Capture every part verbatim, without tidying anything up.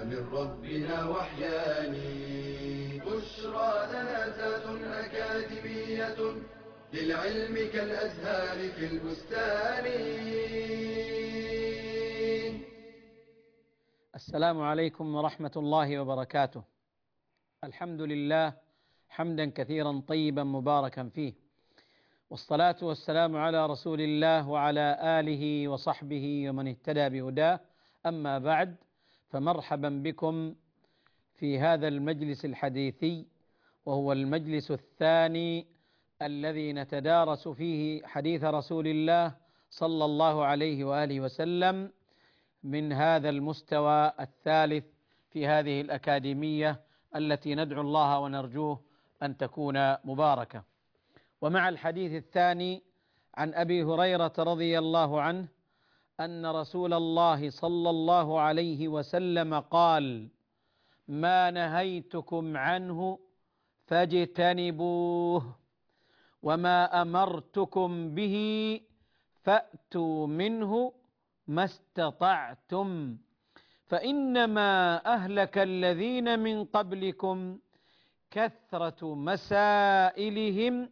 من ربنا وحيان. بشرى لنا ذات أكاديمية للعلم كالأزهار في البستان. السلام عليكم ورحمة الله وبركاته. الحمد لله حمدا كثيرا طيبا مباركا فيه، والصلاة والسلام على رسول الله وعلى آله وصحبه ومن اهتدى بهداه. أما بعد، فمرحبا بكم في هذا المجلس الحديثي، وهو المجلس الثاني الذي نتدارس فيه حديث رسول الله صلى الله عليه وآله وسلم من هذا المستوى الثالث في هذه الأكاديمية التي ندعو الله ونرجوه أن تكون مباركة. ومع الحديث الثاني عن أبي هريرة رضي الله عنه أن رسول الله صلى الله عليه وسلم قال: ما نهيتكم عنه فاجتنبوه، وما أمرتكم به فأتوا منه ما استطعتم، فإنما أهلك الذين من قبلكم كثرة مسائلهم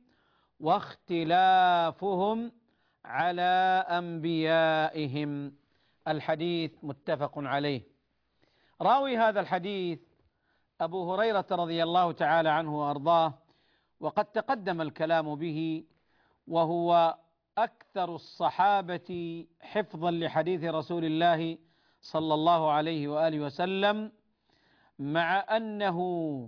واختلافهم على أنبيائهم. الحديث متفق عليه. راوي هذا الحديث أبو هريرة رضي الله تعالى عنه وأرضاه، وقد تقدم الكلام به، وهو أكثر الصحابة حفظا لحديث رسول الله صلى الله عليه وآله وسلم، مع أنه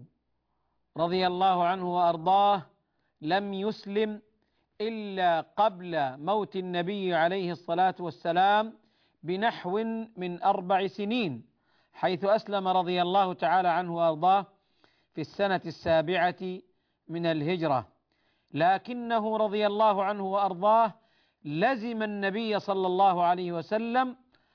رضي الله عنه وأرضاه لم يسلم إلا قبل موت النبي عليه الصلاة والسلام بنحو من أربع سنين، حيث أسلم رضي الله تعالى عنه وأرضاه في السنة السابعة من الهجرة، لكنه رضي الله عنه وأرضاه لزم النبي صلى الله عليه وسلم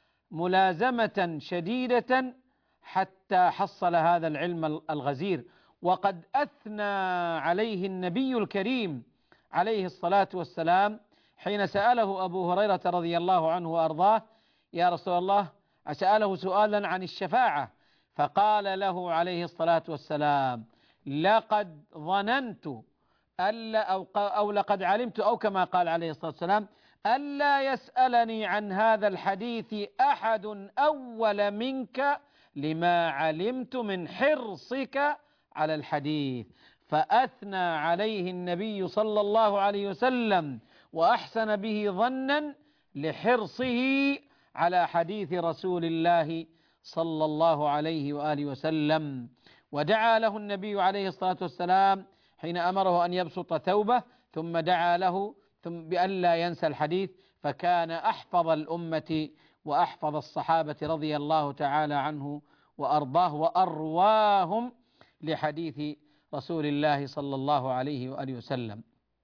ملازمة شديدة حتى حصل هذا العلم الغزير. وقد أثنى عليه النبي الكريم عليه الصلاة والسلام حين سأله أبو هريرة رضي الله عنه وأرضاه: يا رسول الله، سأله سؤالا عن الشفاعة، فقال له عليه الصلاة والسلام: لقد ظننت ألا أو, أو لقد علمت، أو كما قال عليه الصلاة والسلام: ألا يسألني عن هذا الحديث أحد أول منك لما علمت من حرصك على الحديث. فأثنى عليه النبي صلى الله عليه وسلم وأحسن به ظنا لحرصه على حديث رسول الله صلى الله عليه وآله وسلم. ودعا له النبي عليه الصلاة والسلام حين أمره أن يبسط ثوبه، ثم دعا له ثم بألا ينسى الحديث، فكان أحفظ الأمة وأحفظ الصحابة رضي الله تعالى عنه وأرضاه، وأرواهم لحديث رسول الله صلى الله عليه وآله وسلم.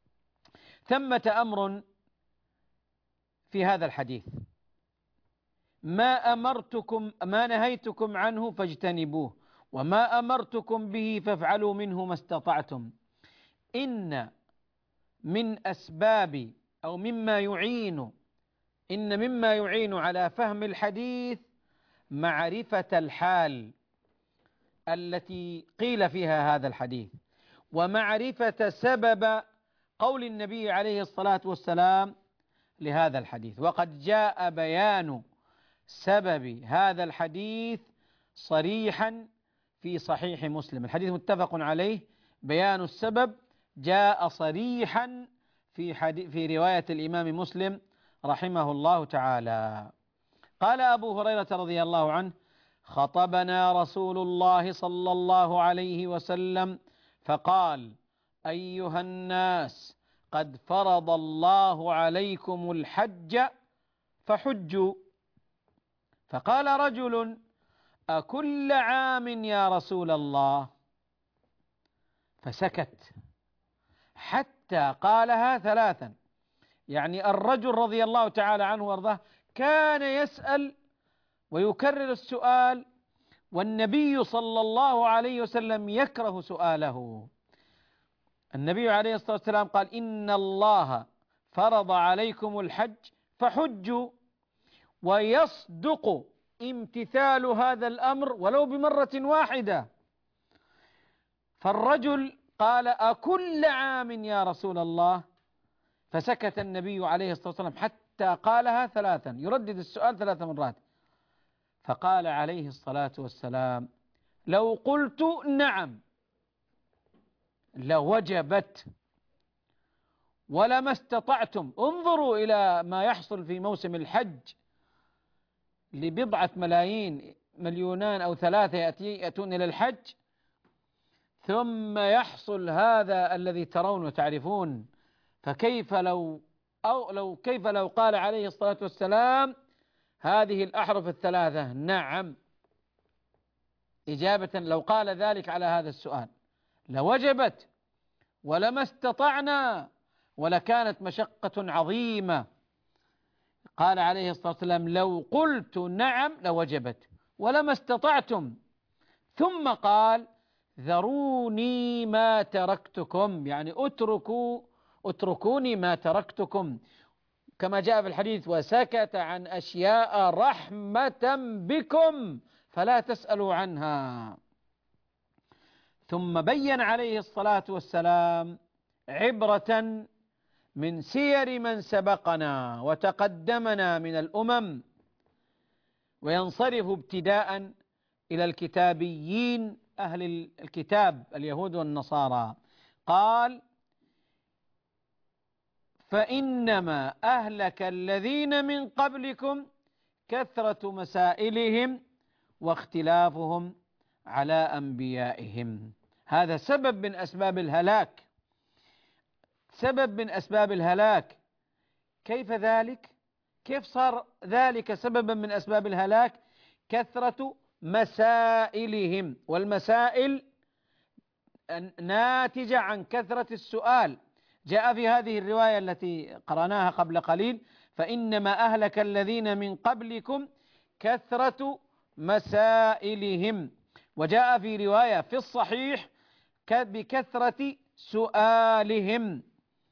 ثمة أمر في هذا الحديث: ما أمرتكم ما نهيتكم عنه فاجتنبوه، وما أمرتكم به فافعلوا منه ما استطعتم. إن من أسباب أو مما يعين إن مما يعين على فهم الحديث معرفة الحال التي قيل فيها هذا الحديث، ومعرفة سبب قول النبي عليه الصلاة والسلام لهذا الحديث. وقد جاء بيان سبب هذا الحديث صريحا في صحيح مسلم. الحديث متفق عليه، بيان السبب جاء صريحا في في رواية الإمام مسلم رحمه الله تعالى. قال أبو هريرة رضي الله عنه: خطبنا رسول الله صلى الله عليه وسلم فقال: أيها الناس، قد فرض الله عليكم الحج فحجوا. فقال رجل: أكل عام يا رسول الله؟ فسكت حتى قالها ثلاثا. يعني الرجل رضي الله تعالى عنه وارضاه كان يسأل ويكرر السؤال، والنبي صلى الله عليه وسلم يكره سؤاله. النبي عليه الصلاة والسلام قال: إن الله فرض عليكم الحج فحجوا. ويصدق امتثال هذا الأمر ولو بمرة واحدة. فالرجل قال: أكل عام يا رسول الله؟ فسكت النبي عليه الصلاة والسلام حتى قالها ثلاثا، يردد السؤال ثلاث مرات. فقال عليه الصلاة والسلام: لو قلت نعم لوجبت ولما استطعتم. انظروا إلى ما يحصل في موسم الحج لبضعة ملايين، مليونان أو ثلاثة يأتون إلى الحج، ثم يحصل هذا الذي ترون وتعرفون. فكيف لو أو لو كيف لو قال عليه الصلاة والسلام هذه الأحرف الثلاثة نعم إجابة، لو قال ذلك على هذا السؤال لوجبت ولما استطعنا ولكانت مشقة عظيمة. قال عليه الصلاة والسلام: لو قلت نعم لوجبت ولما استطعتم. ثم قال: ذروني ما تركتكم، يعني اتركوا اتركوني ما تركتكم، كما جاء في الحديث: وسكت عن أشياء رحمة بكم فلا تسألوا عنها. ثم بين عليه الصلاة والسلام عبرة من سير من سبقنا وتقدمنا من الأمم، وينصرف ابتداء إلى الكتابيين أهل الكتاب اليهود والنصارى. قال: فإنما أهلك الذين من قبلكم كثرة مسائلهم واختلافهم على أنبيائهم. هذا سبب من أسباب الهلاك، سبب من أسباب الهلاك. كيف ذلك؟ كيف صار ذلك سببا من أسباب الهلاك؟ كثرة مسائلهم، والمسائل ناتجة عن كثرة السؤال. جاء في هذه الرواية التي قرأناها قبل قليل: فإنما أهلك الذين من قبلكم كثرة مسائلهم. وجاء في رواية في الصحيح بكثرة سؤالهم.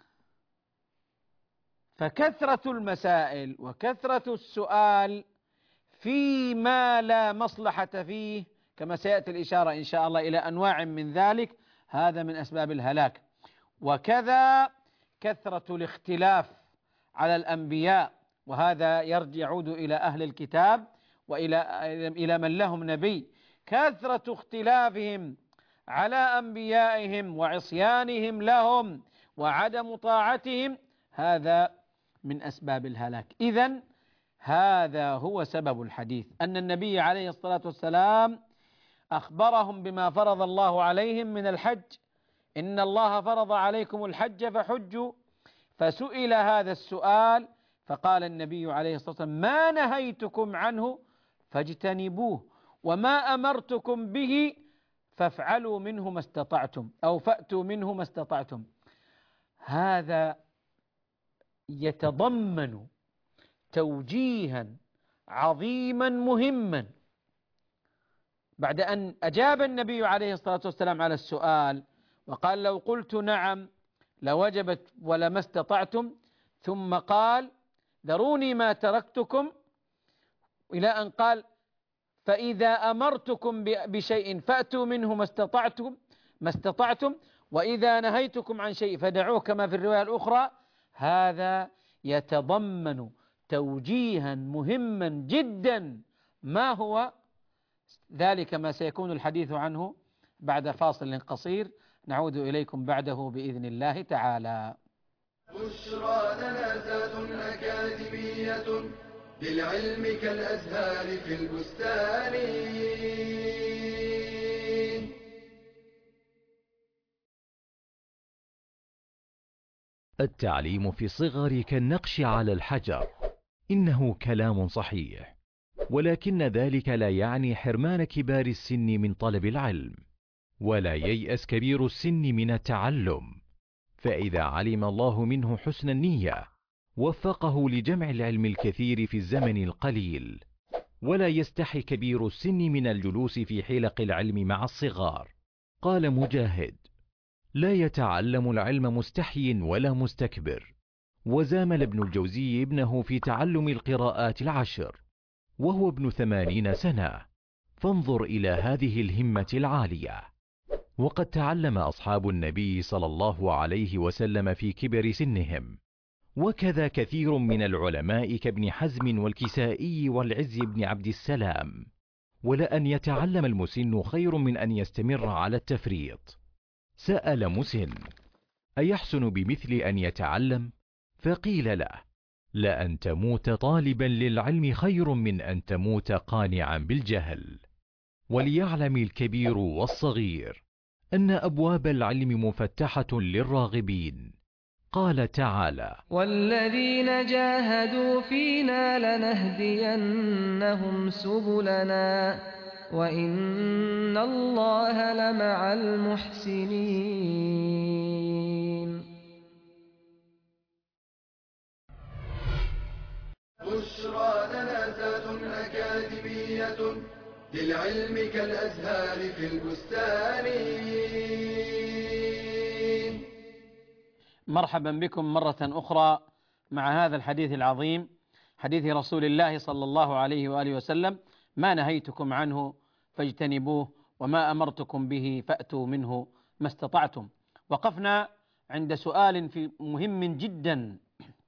فكثرة المسائل وكثرة السؤال فيما لا مصلحة فيه، كما سيأتي الإشارة إن شاء الله إلى أنواع من ذلك، هذا من أسباب الهلاك. وكذا كثرة الاختلاف على الأنبياء، وهذا يرجع يعود إلى أهل الكتاب وإلى إلى من لهم نبي. كثرة اختلافهم على أنبيائهم وعصيانهم لهم وعدم طاعتهم، هذا من أسباب الهلاك. إذن هذا هو سبب الحديث، أن النبي عليه الصلاة والسلام أخبرهم بما فرض الله عليهم من الحج: إن الله فرض عليكم الحج فحجوا. فسئل هذا السؤال فقال النبي عليه الصلاة والسلام: ما نهيتكم عنه فاجتنبوه، وما أمرتكم به فافعلوا منه ما استطعتم، أو فأتوا منه ما استطعتم. هذا يتضمن توجيها عظيما مهما. بعد أن أجاب النبي عليه الصلاة والسلام على السؤال وقال: لو قلت نعم لوجبت ولما استطعتم، ثم قال: ذروني ما تركتكم، إلى أن قال: فإذا أمرتكم بشيء فأتوا منه ما استطعتم ما استطعتم وإذا نهيتكم عن شيء فدعوه، كما في الرواية الأخرى. هذا يتضمن توجيها مهما جدا. ما هو ذلك؟ ما سيكون الحديث عنه بعد فاصل قصير، نعود إليكم بعده بإذن الله تعالى. بشرى لنا زاد أكاديمية للعلم كالأزهار في البستان. التعليم في الصغر كالنقش على الحجر، إنه كلام صحيح، ولكن ذلك لا يعني حرمان كبار السن من طلب العلم، ولا ييأس كبير السن من التعلم، فإذا علم الله منه حسن النية وفقه لجمع العلم الكثير في الزمن القليل. ولا يستحي كبير السن من الجلوس في حلق العلم مع الصغار. قال مجاهد: لا يتعلم العلم مستحي ولا مستكبر. وزامل ابن الجوزي ابنه في تعلم القراءات العشر، وهو ابن ثمانين سنة، فانظر إلى هذه الهمة العالية. وقد تعلم أصحاب النبي صلى الله عليه وسلم في كبر سنهم، وكذا كثير من العلماء كابن حزم والكسائي والعز بن عبد السلام. ولأن يتعلم المسن خير من أن يستمر على التفريط. سأل مسن: أيحسن بمثل أن يتعلم؟ فقيل له: لأن تموت طالبا للعلم خير من أن تموت قانعا بالجهل. وليعلم الكبير والصغير أن أبواب العلم مفتحة للراغبين. قال تعالى: والذين جاهدوا فينا لنهدينهم سبلنا وإن الله لمع المحسنين. بشرى لنا زاد أكاديمية للعلم كالأزهار في البستان. مرحبا بكم مرة أخرى مع هذا الحديث العظيم، حديث رسول الله صلى الله عليه وآله وسلم: ما نهيتكم عنه فاجتنبوه وما أمرتكم به فأتوا منه ما استطعتم. وقفنا عند سؤال في مهم جدا: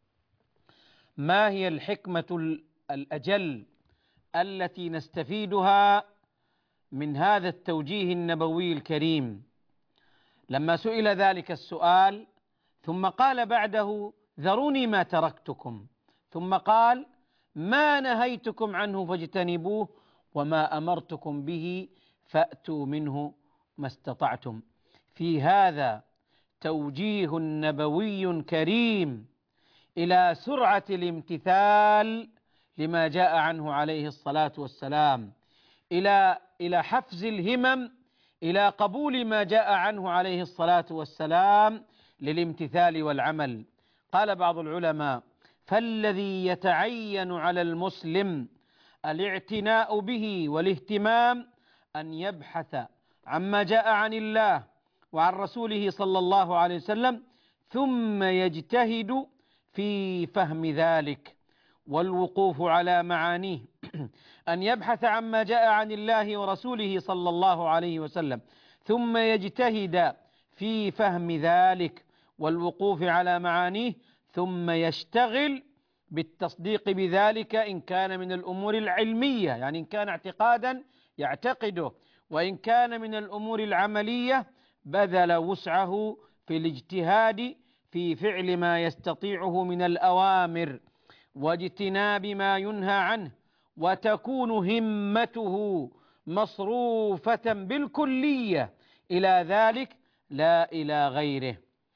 ما هي الحكمة الأجل التي نستفيدها من هذا التوجيه النبوي الكريم؟ لما سئل ذلك السؤال ثم قال بعده: ذروني ما تركتكم، ثم قال: ما نهيتكم عنه فاجتنبوه وما أمرتكم به فأتوا منه ما استطعتم. في هذا توجيه نبوي كريم إلى سرعة الامتثال لما جاء عنه عليه الصلاة والسلام، إلى إلى حفز الهمم إلى قبول ما جاء عنه عليه الصلاة والسلام للامتثال والعمل. قال بعض العلماء: فالذي يتعين على المسلم الاعتناء به والاهتمام أن يبحث عما جاء عن الله وعن رسوله صلى الله عليه وسلم، ثم يجتهد في فهم ذلك والوقوف على معانيه. أن يبحث عما جاء عن الله ورسوله صلى الله عليه وسلم، ثم يجتهد في فهم ذلك والوقوف على معانيه، ثم يشتغل بالتصديق بذلك إن كان من الأمور العلمية، يعني إن كان اعتقادا يعتقده، وإن كان من الأمور العملية بذل وسعه في الاجتهاد في فعل ما يستطيعه من الأوامر واجتناب ما ينهى عنه، وتكون همته مصروفة بالكلية إلى ذلك لا إلى غيره.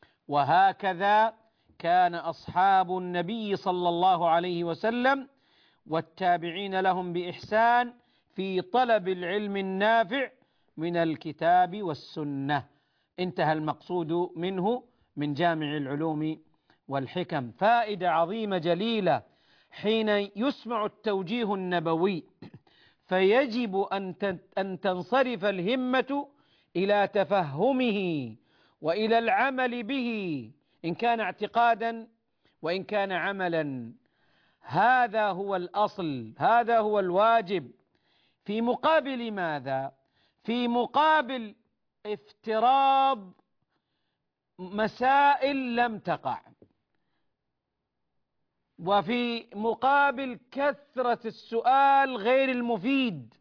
وهكذا كان أصحاب النبي صلى الله عليه وسلم والتابعين لهم بإحسان في طلب العلم النافع من الكتاب والسنة. انتهى المقصود منه من جامع العلوم والحكم. فائدة عظيمة جليلة حين يسمع التوجيه النبوي، فيجب أن تنصرف الهمة إلى تفهمه وإلى العمل به إن كان اعتقادا وإن كان عملا. هذا هو الأصل، هذا هو الواجب. في مقابل ماذا؟ في مقابل افتراض مسائل لم تقع، وفي مقابل كثرة السؤال غير المفيد،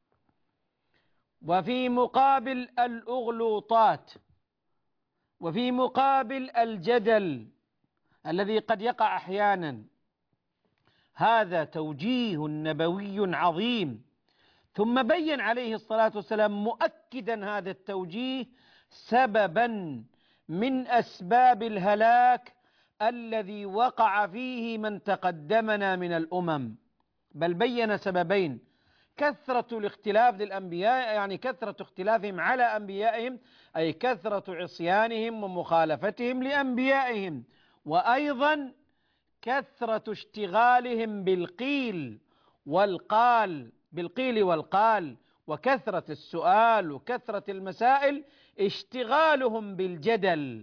وفي مقابل الأغلوطات، وفي مقابل الجدل الذي قد يقع أحيانا. هذا توجيه نبوي عظيم. ثم بين عليه الصلاة والسلام مؤكدا هذا التوجيه سببا من أسباب الهلاك الذي وقع فيه من تقدمنا من الأمم، بل بين سببين: كثرة الاختلاف للأنبياء، يعني كثرة اختلافهم على أنبيائهم، أي كثرة عصيانهم ومخالفتهم لأنبيائهم، وأيضا كثرة اشتغالهم بالقيل والقال، بالقيل والقال، وكثرة السؤال وكثرة المسائل، اشتغالهم بالجدل،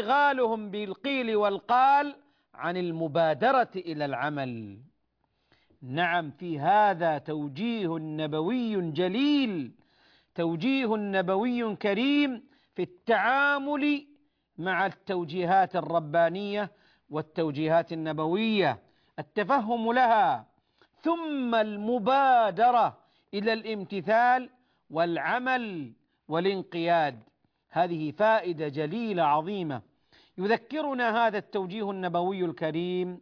اشتغالهم بالقيل والقال عن المبادرة إلى العمل. نعم، في هذا توجيه نبوي جليل، توجيه نبوي كريم في التعامل مع التوجيهات الربانية والتوجيهات النبوية، التفهم لها ثم المبادرة إلى الامتثال والعمل والانقياد. هذه فائدة جليلة عظيمة. يذكرنا هذا التوجيه النبوي الكريم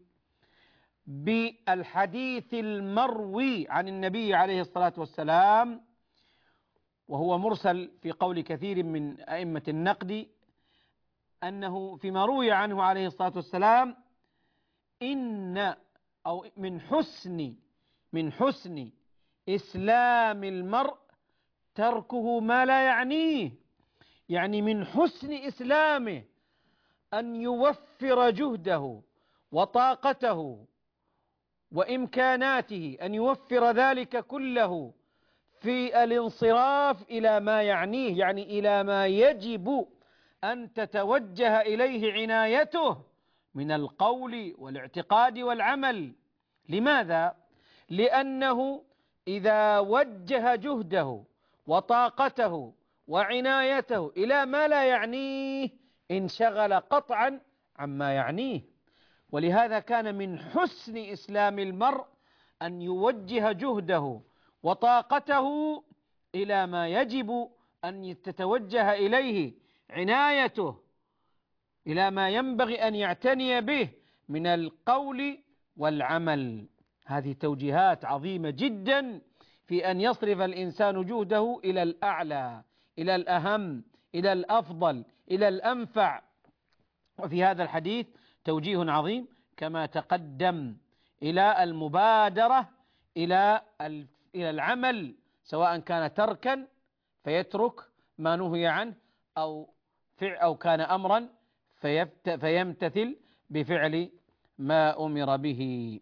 بالحديث المروي عن النبي عليه الصلاة والسلام، وهو مرسل في قول كثير من أئمة النقد، أنه فيما روي عنه عليه الصلاة والسلام: إن أو من حسن من حسن إسلام المرء تركه ما لا يعنيه. يعني من حسن إسلامه أن يوفر جهده وطاقته وإمكاناته، أن يوفر ذلك كله في الانصراف إلى ما يعنيه، يعني إلى ما يجب أن تتوجه إليه عنايته من القول والاعتقاد والعمل. لماذا؟ لأنه إذا وجه جهده وطاقته وعنايته إلى ما لا يعنيه انشغل قطعا عما يعنيه. ولهذا كان من حسن إسلام المرء أن يوجه جهده وطاقته إلى ما يجب أن تتوجه إليه عنايته، إلى ما ينبغي أن يعتني به من القول والعمل. هذه توجيهات عظيمة جدا في أن يصرف الإنسان جهده إلى الأعلى، إلى الأهم، إلى الأفضل، إلى الأنفع. وفي هذا الحديث توجيه عظيم كما تقدم إلى المبادرة إلى إلى العمل، سواء كان تركا فيترك ما نهي عنه، أو فعل أو كان أمرا فيمتثل بفعل ما أمر به.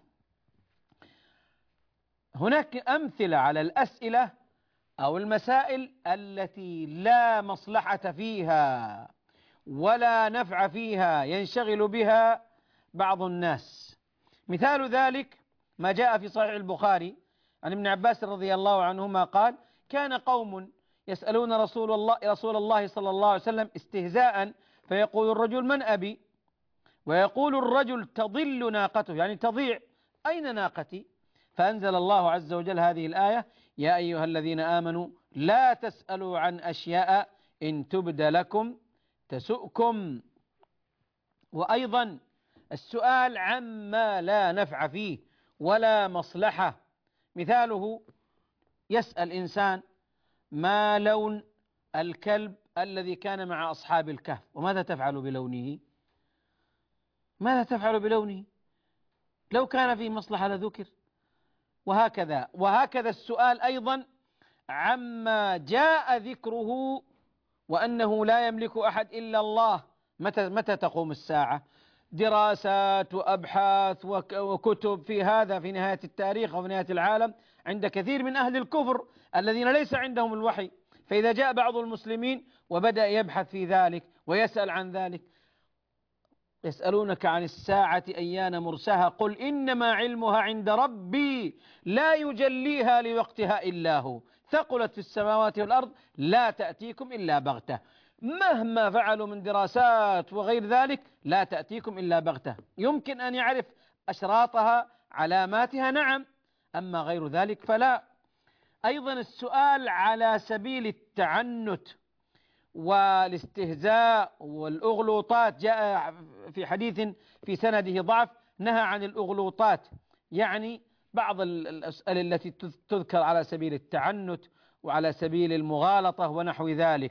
هناك أمثلة على الأسئلة أو المسائل التي لا مصلحة فيها ولا نفع فيها ينشغل بها بعض الناس. مثال ذلك ما جاء في صحيح البخاري عن ابن عباس رضي الله عنهما قال: كان قوم يسألون رسول الله رسول الله صلى الله عليه وسلم استهزاء، فيقول الرجل: من أبي؟ ويقول الرجل: تضل ناقته، يعني تضيع، أين ناقتي؟ فأنزل الله عز وجل هذه الآية: يا أيها الذين آمنوا لا تسألوا عن أشياء إن تبد لكم تسؤكم. وأيضا السؤال عما لا نفع فيه ولا مصلحة، مثاله: يسأل إنسان: ما لون الكلب الذي كان مع أصحاب الكهف؟ وماذا تفعل بلونه؟ ماذا تفعل بلونه؟ لو كان فيه مصلحة لذكر. وهكذا وهكذا السؤال أيضا عما جاء ذكره وأنه لا يملك أحد إلا الله. متى متى تقوم الساعة؟ دراسات وأبحاث وكتب في هذا في نهاية التاريخ أو في نهاية العالم عند كثير من أهل الكفر الذين ليس عندهم الوحي. فإذا جاء بعض المسلمين وبدأ يبحث في ذلك ويسأل عن ذلك: يسألونك عن الساعة أيان مرساها قل إنما علمها عند ربي لا يجليها لوقتها إلا هو ثقلت في السماوات والأرض لا تأتيكم إلا بغتة. مهما فعلوا من دراسات وغير ذلك لا تأتيكم إلا بغتة. يمكن أن يعرف أشراطها علاماتها، نعم، أما غير ذلك فلا. أيضا السؤال على سبيل التعنت والاستهزاء والأغلوطات، جاء في حديث في سنده ضعف نهى عن الأغلوطات، يعني بعض الأسئلة التي تذكر على سبيل التعنت وعلى سبيل المغالطة ونحو ذلك.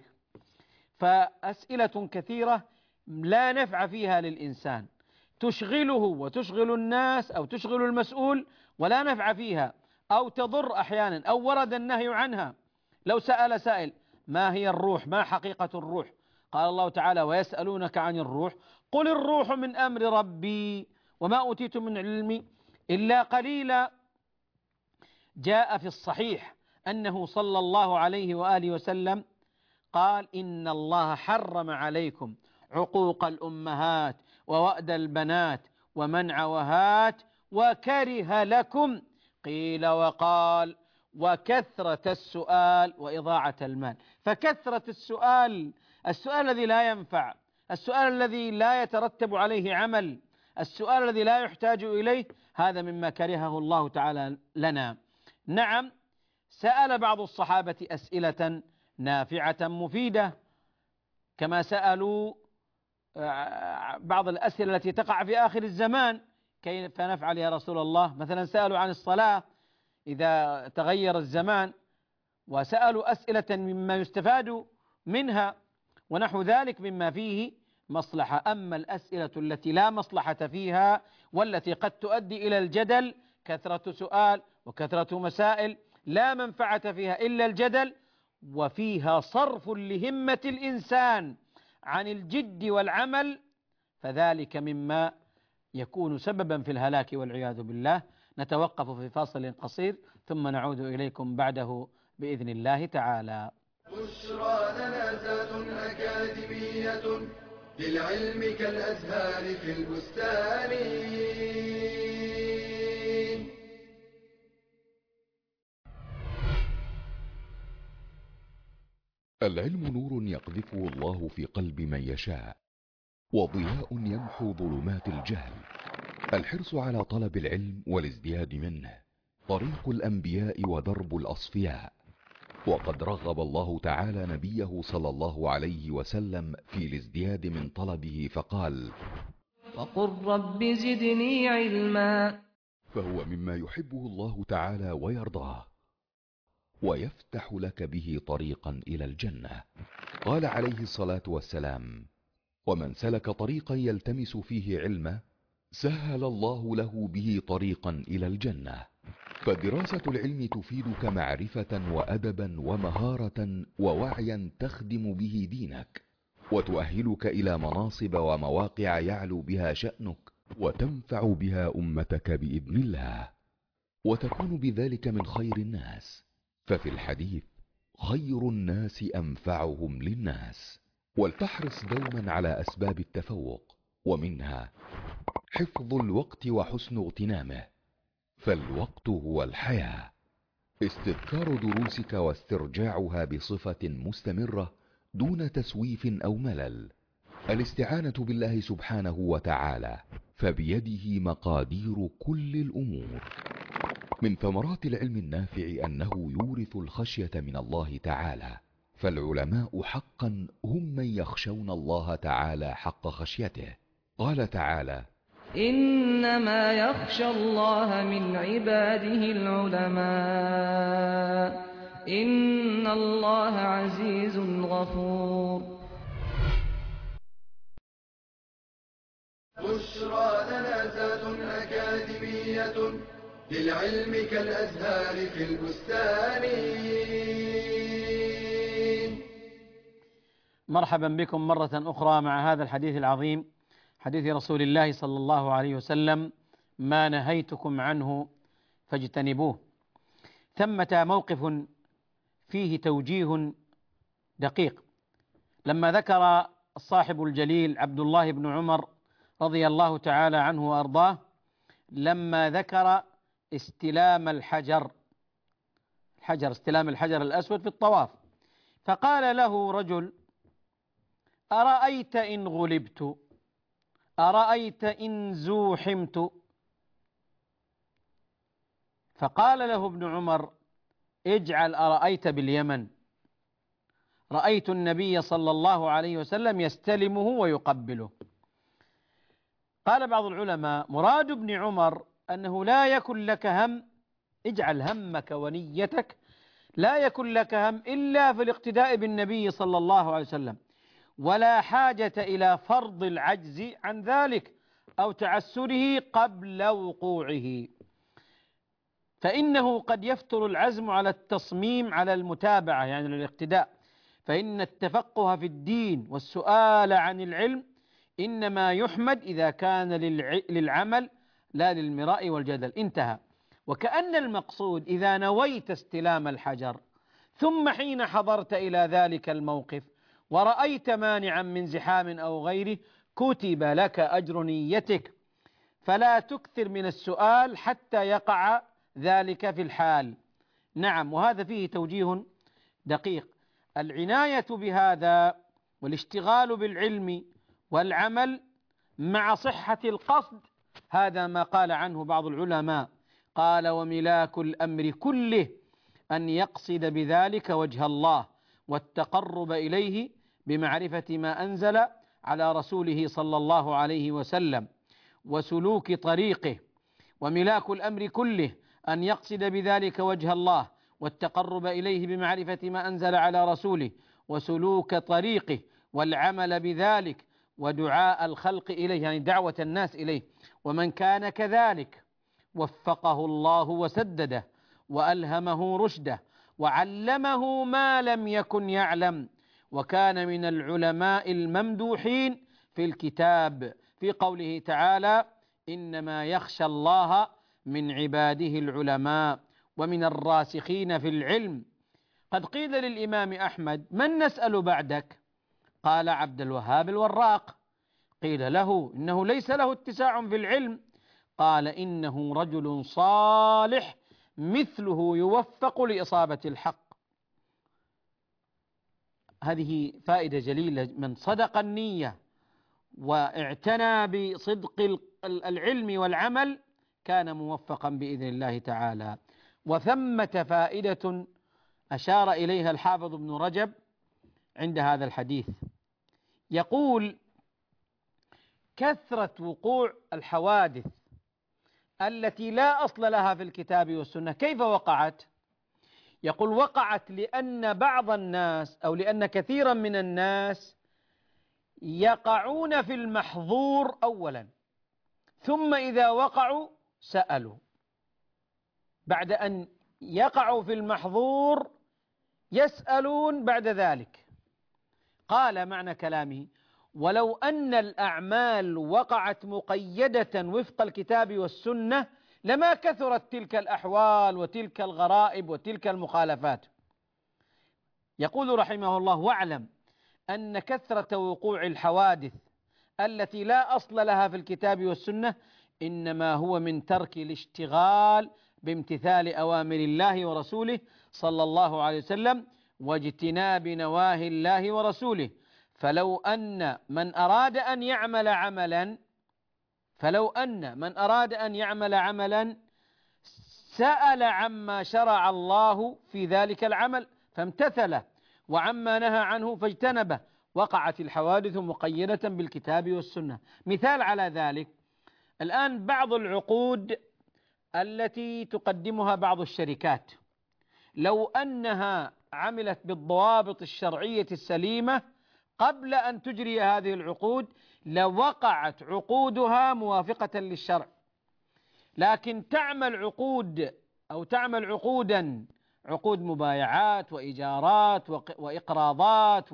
فأسئلة كثيرة لا نفع فيها للإنسان، تشغله وتشغل الناس أو تشغل المسؤول ولا نفع فيها، أو تضر أحيانا، أو ورد النهي عنها. لو سأل سائل: ما هي الروح؟ ما حقيقة الروح؟ قال الله تعالى: ويسألونك عن الروح قل الروح من أمر ربي وما أوتيت من علم إلا قليلا. جاء في الصحيح أنه صلى الله عليه وآله وسلم قال: إن الله حرم عليكم عقوق الأمهات ووأد البنات ومنع وهات وكره لكم قيل وقال وكثرة السؤال وإضاعة المال. فكثرة السؤال، السؤال الذي لا ينفع، السؤال الذي لا يترتب عليه عمل، السؤال الذي لا يحتاج إليه، هذا مما كرهه الله تعالى لنا. نعم، سأل بعض الصحابة أسئلة نافعة مفيدة، كما سألوا بعض الأسئلة التي تقع في آخر الزمان: كيف نفعل يا رسول الله؟ مثلا سألوا عن الصلاة إذا تغير الزمان، وسألوا أسئلة مما يستفاد منها ونحو ذلك مما فيه مصلحة. أما الأسئلة التي لا مصلحة فيها والتي قد تؤدي إلى الجدل، كثرة سؤال وكثرة مسائل لا منفعة فيها إلا الجدل، وفيها صرف لهمة الإنسان عن الجد والعمل، فذلك مما يكون سببا في الهلاك والعياذ بالله. نتوقف في فاصل قصير ثم نعود إليكم بعده بإذن الله تعالى. بشرى لنا زاد أكاديمية للعلم كالأزهار في البستان. العلم نور يقذفه الله في قلب من يشاء، وضياء يمحو ظلمات الجهل. الحرص على طلب العلم والازدياد منه طريق الأنبياء ودرب الأصفياء. وقد رغب الله تعالى نبيه صلى الله عليه وسلم في الازدياد من طلبه فقال: وقل رب زدني علما. فهو مما يحبه الله تعالى ويرضاه، ويفتح لك به طريقا إلى الجنة. قال عليه الصلاة والسلام: ومن سلك طريقا يلتمس فيه علما سهل الله له به طريقا إلى الجنة. فدراسة العلم تفيدك معرفة وأدبا ومهارة ووعيا تخدم به دينك، وتؤهلك إلى مناصب ومواقع يعلو بها شأنك، وتنفع بها أمتك بإذن الله، وتكون بذلك من خير الناس. ففي الحديث: خير الناس أنفعهم للناس. ولتحرص دوما على أسباب التفوق، ومنها حفظ الوقت وحسن اغتنامه، فالوقت هو الحياة. استذكار دروسك واسترجاعها بصفة مستمرة دون تسويف أو ملل. الاستعانة بالله سبحانه وتعالى، فبيده مقادير كل الأمور. من ثمرات العلم النافع أنه يورث الخشية من الله تعالى، فالعلماء حقا هم من يخشون الله تعالى حق خشيته. قال تعالى: إنما يخشى الله من عباده العلماء إن الله عزيز غفور. بشرى لنا زاد أكاديمية للعلم كالأزهار في البستان. مرحبا بكم مرة أخرى مع هذا الحديث العظيم، حديث رسول الله صلى الله عليه وسلم: ما نهيتكم عنه فاجتنبوه. ثمة موقف فيه توجيه دقيق لما ذكر الصاحب الجليل عبد الله بن عمر رضي الله تعالى عنه وأرضاه، لما ذكر استلام الحجر الحجر استلام الحجر الأسود في الطواف، فقال له رجل: أرأيت إن غلبت، أرأيت إن زوحمت؟ فقال له ابن عمر: اجعل أرأيت باليمن، رأيت النبي صلى الله عليه وسلم يستلمه ويقبله. قال بعض العلماء: مراد ابن عمر أنه لا يكن لك هم، اجعل همك ونيتك لا يكن لك هم إلا في الاقتداء بالنبي صلى الله عليه وسلم، ولا حاجة إلى فرض العجز عن ذلك أو تعسره قبل وقوعه، فإنه قد يفتر العزم على التصميم على المتابعة يعني الاقتداء، فإن التفقه في الدين والسؤال عن العلم إنما يحمد إذا كان للعمل لا للمراء والجدل. انتهى. وكأن المقصود إذا نويت استلام الحجر ثم حين حضرت إلى ذلك الموقف ورأيت مانعا من زحام أو غيره كتب لك أجر نيتك، فلا تكثر من السؤال حتى يقع ذلك في الحال. نعم، وهذا فيه توجيه دقيق. العناية بهذا والاشتغال بالعلم والعمل مع صحة القصد، هذا ما قال عنه بعض العلماء، قال: وملاك الأمر كله أن يقصد بذلك وجه الله والتقرب إليه بمعرفة ما أنزل على رسوله صلى الله عليه وسلم وسلوك طريقه. وملاك الأمر كله أن يقصد بذلك وجه الله والتقرب إليه بمعرفة ما أنزل على رسوله وسلوك طريقه والعمل بذلك ودعاء الخلق إليه، يعني دعوة الناس إليه. ومن كان كذلك وفقه الله وسدده وألهمه رشده وعلمه ما لم يكن يعلم، وكان من العلماء الممدوحين في الكتاب في قوله تعالى: إنما يخشى الله من عباده العلماء ومن الراسخين في العلم. قد قيل للإمام أحمد: من نسأل بعدك؟ قال: عبد الوهاب الوراق. قيل له: إنه ليس له اتساع في العلم. قال: إنه رجل صالح مثله يوفق لإصابة الحق. هذه فائدة جليلة، من صدق النية واعتنى بصدق العلم والعمل كان موفقا بإذن الله تعالى. وثمة فائدة أشار إليها الحافظ ابن رجب عند هذا الحديث، يقول: كثرة وقوع الحوادث التي لا أصل لها في الكتاب والسنة. كيف وقعت؟ يقول: وقعت لأن بعض الناس أو لأن كثيرا من الناس يقعون في المحظور أولا، ثم إذا وقعوا سألوا، بعد أن يقعوا في المحظور يسألون بعد ذلك. قال معنى كلامه: ولو أن الأعمال وقعت مقيدة وفق الكتاب والسنة لما كثرت تلك الأحوال وتلك الغرائب وتلك المخالفات. يقول رحمه الله: واعلم أن كثرة وقوع الحوادث التي لا أصل لها في الكتاب والسنة إنما هو من ترك الاشتغال بامتثال أوامر الله ورسوله صلى الله عليه وسلم واجتناب نواهي الله ورسوله. فلو أن من أراد أن يعمل عملا فلو أن من أراد أن يعمل عملا سأل عما شرع الله في ذلك العمل فامتثله، وعما نهى عنه فاجتنبه، وقعت الحوادث مقيدة بالكتاب والسنة. مثال على ذلك: الآن بعض العقود التي تقدمها بعض الشركات لو أنها عملت بالضوابط الشرعية السليمة قبل أن تجري هذه العقود لوقعت عقودها موافقة للشرع، لكن تعمل عقود أو تعمل عقودا عقود مبايعات وإيجارات وإقراضات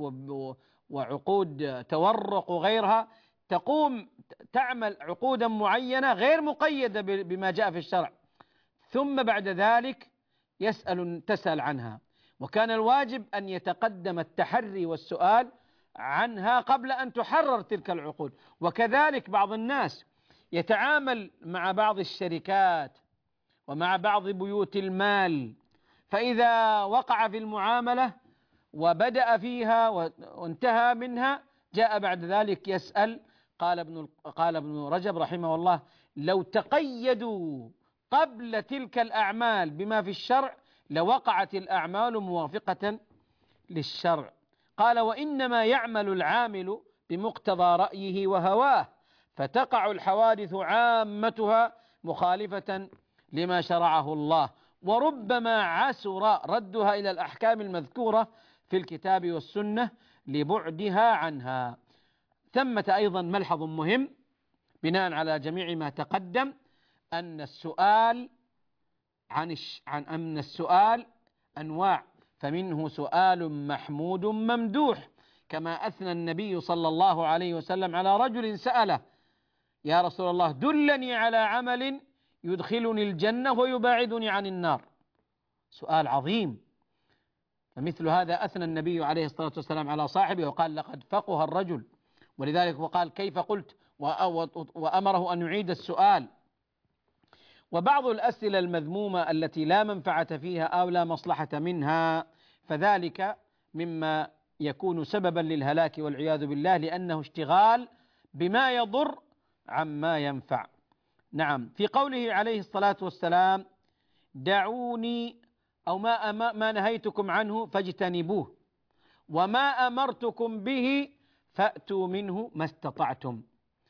وعقود تورق وغيرها، تقوم تعمل عقودا معينة غير مقيدة بما جاء في الشرع، ثم بعد ذلك يسأل تسأل عنها. وكان الواجب أن يتقدم التحري والسؤال عنها قبل أن تحرر تلك العقود. وكذلك بعض الناس يتعامل مع بعض الشركات ومع بعض بيوت المال، فإذا وقع في المعاملة وبدأ فيها وانتهى منها جاء بعد ذلك يسأل. قال ابن قال ابن رجب رحمه الله: لو تقيدوا قبل تلك الأعمال بما في الشرع لوقعت الأعمال موافقة للشرع. قال: وإنما يعمل العامل بمقتضى رأيه وهواه، فتقع الحوادث عامتها مخالفة لما شرعه الله، وربما عسر ردها إلى الأحكام المذكورة في الكتاب والسنة لبعدها عنها. ثمة أيضا ملحظ مهم بناء على جميع ما تقدم، أن السؤال عن عن أن السؤال أنواع، فمنه سؤال محمود ممدوح، كما أثنى النبي صلى الله عليه وسلم على رجل سأله: يا رسول الله دلني على عمل يدخلني الجنة ويباعدني عن النار. سؤال عظيم، فمثل هذا أثنى النبي عليه الصلاة والسلام على صاحبه وقال: لقد فقه الرجل. ولذلك وقال: كيف قلت وأمره أن يعيد السؤال. وبعض الأسئلة المذمومة التي لا منفعة فيها أو لا مصلحة منها فذلك مما يكون سببا للهلاك والعياذ بالله، لأنه اشتغال بما يضر عما ينفع. نعم، في قوله عليه الصلاة والسلام دعوني أو ما, ما نهيتكم عنه فاجتنبوه وما أمرتكم به فأتوا منه ما استطعتم.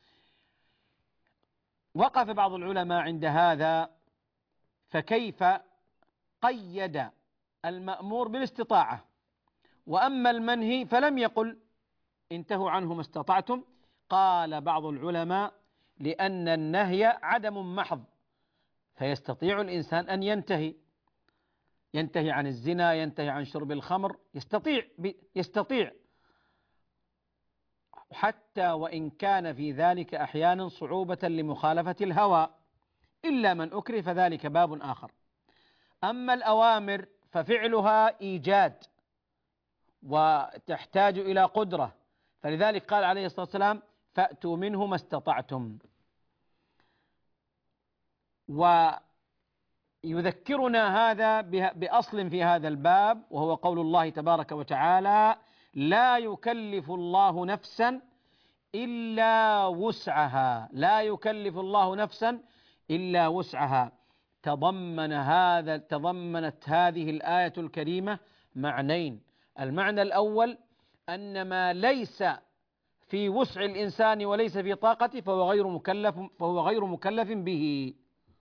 وقف بعض العلماء عند هذا، فكيف قيد المأمور بالاستطاعة، وأما المنهي فلم يقل انتهوا عنه ما استطعتم؟ قال بعض العلماء لأن النهي عدم محض، فيستطيع الإنسان أن ينتهي ينتهي عن الزنا، ينتهي عن شرب الخمر، يستطيع يستطيع حتى وإن كان في ذلك أحيانا صعوبة لمخالفة الهوى، إلا من أكره فذلك باب آخر. أما الأوامر ففعلها إيجاد وتحتاج إلى قدرة، فلذلك قال عليه الصلاة والسلام فأتوا منه ما استطعتم. ويذكرنا هذا بأصل في هذا الباب، وهو قول الله تبارك وتعالى لا يكلف الله نفسا إلا وسعها، لا يكلف الله نفسا إلا وسعها. تضمن هذا تضمنت هذه الآية الكريمة معنيين: المعنى الأول أن ما ليس في وسع الإنسان وليس في طاقته فهو غير مكلف فهو غير مكلف به.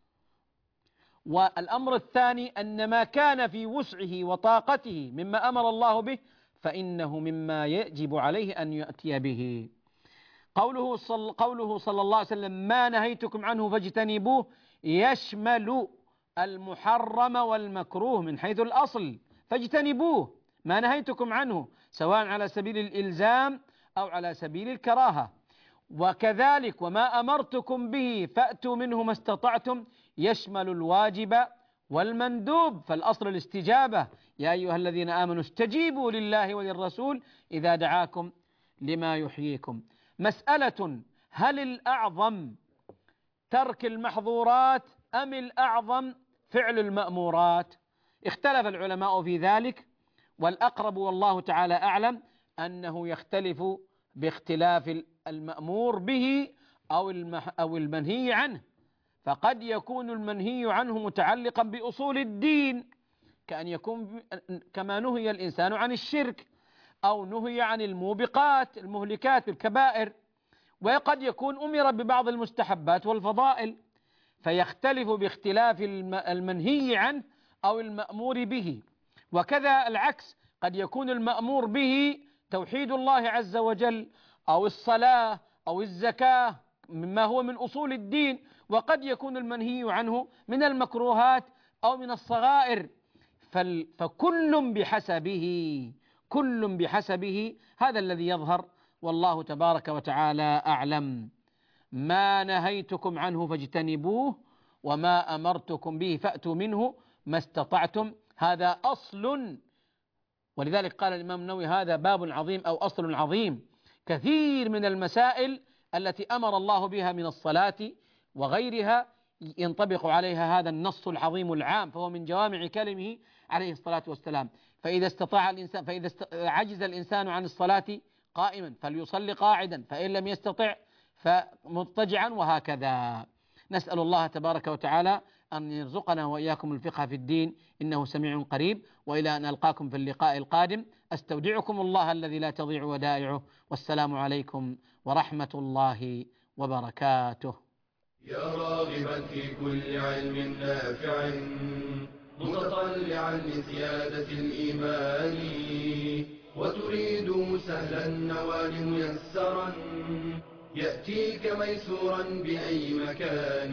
والأمر الثاني أن ما كان في وسعه وطاقته مما أمر الله به فإنه مما يجب عليه أن يأتي به. قوله صل قوله صلى الله عليه وسلم ما نهيتكم عنه فاجتنبوه يشمل المحرم والمكروه من حيث الأصل، فاجتنبوه ما نهيتكم عنه سواء على سبيل الإلزام أو على سبيل الكراهة. وكذلك وما أمرتكم به فأتوا منه ما استطعتم يشمل الواجب والمندوب، فالأصل الاستجابة، يا أيها الذين آمنوا استجيبوا لله وللرسول إذا دعاكم لما يحييكم. مسألة: هل الأعظم ترك المحظورات أم الأعظم فعل المأمورات؟ اختلف العلماء في ذلك، والأقرب والله تعالى أعلم أنه يختلف باختلاف المأمور به أو أو المنهي عنه. فقد يكون المنهي عنه متعلقا بأصول الدين، كأن يكون كما نهي الإنسان عن الشرك أو نهي عن الموبقات المهلكات الكبائر، وقد يكون أمر ببعض المستحبات والفضائل، فيختلف باختلاف المنهي عنه أو المأمور به. وكذا العكس، قد يكون المأمور به توحيد الله عز وجل أو الصلاة أو الزكاة مما هو من أصول الدين، وقد يكون المنهي عنه من المكروهات أو من الصغائر. فكل بحسبه كل بحسبه هذا الذي يظهر، والله تبارك وتعالى أعلم. ما نهيتكم عنه فاجتنبوه وما أمرتكم به فأتوا منه ما استطعتم، هذا أصل. ولذلك قال الإمام النووي هذا باب عظيم أو أصل عظيم. كثير من المسائل التي أمر الله بها من الصلاة وغيرها ينطبق عليها هذا النص العظيم العام، فهو من جوامع كلمه عليه الصلاة والسلام. فإذا استطاع الإنسان فإذا عجز الإنسان عن الصلاة قائما فليصلي قاعدا، فإن لم يستطع فمضطجعا، وهكذا. نسأل الله تبارك وتعالى أن يرزقنا وإياكم الفقه في الدين، إنه سميع قريب. وإلى أن ألقاكم في اللقاء القادم أستودعكم الله الذي لا تضيع ودائعه، والسلام عليكم ورحمة الله وبركاته. يا راغبا في كل علم نافع متطلعا لزيادة الإيمان، وتريد سهلا النوال ميسرا يأتيك ميسورا بأي مكان.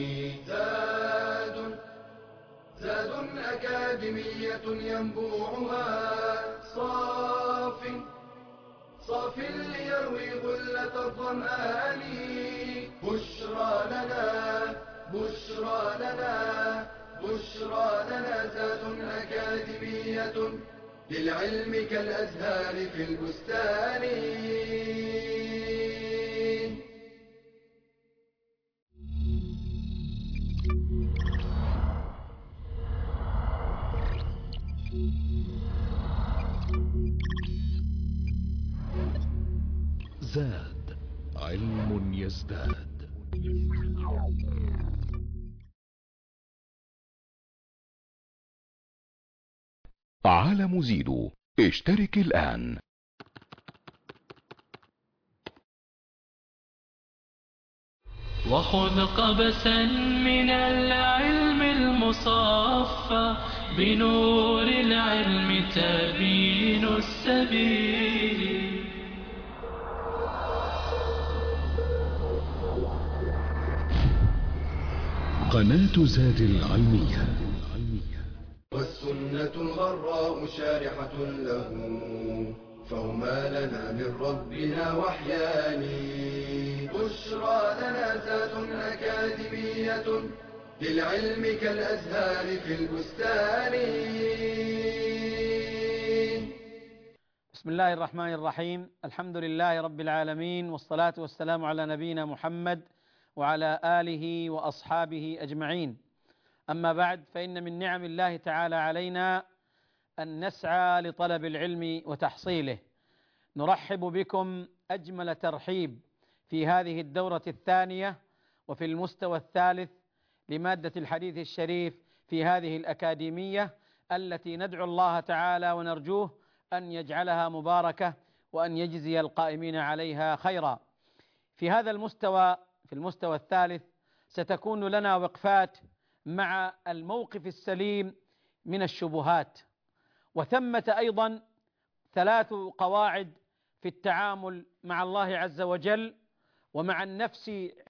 زاد زاد أكاديمية ينبوعها صاف صاف ليروي غلة الظمآن. بشرى لنا بشرى لنا بشرى لنا زاد أكاديمية للعلم كالأزهار في البستان. زاد علم يزداد. عالم زيدو، اشترك الآن. وخذ قبسا من العلم المصفى، بنور العلم تبين السبيل. قناة زاد العلمية، والسنة الغراء شارحة له، فهما لنا من ربنا وحيان. بشرى لنا زاد أكاديمية، للعلم كالأزهار في البستان. بسم الله الرحمن الرحيم. الحمد لله رب العالمين، والصلاة والسلام على نبينا محمد وعلى آله وأصحابه أجمعين. أما بعد، فإن من نعم الله تعالى علينا أن نسعى لطلب العلم وتحصيله. نرحب بكم أجمل ترحيب في هذه الدورة الثانية وفي المستوى الثالث لمادة الحديث الشريف في هذه الأكاديمية، التي ندعو الله تعالى ونرجوه أن يجعلها مباركة وأن يجزي القائمين عليها خيرا. في هذا المستوى، في المستوى الثالث، ستكون لنا وقفات مع الموقف السليم من الشبهات، وثمة أيضا ثلاث قواعد في التعامل مع الله عز وجل ومع النفس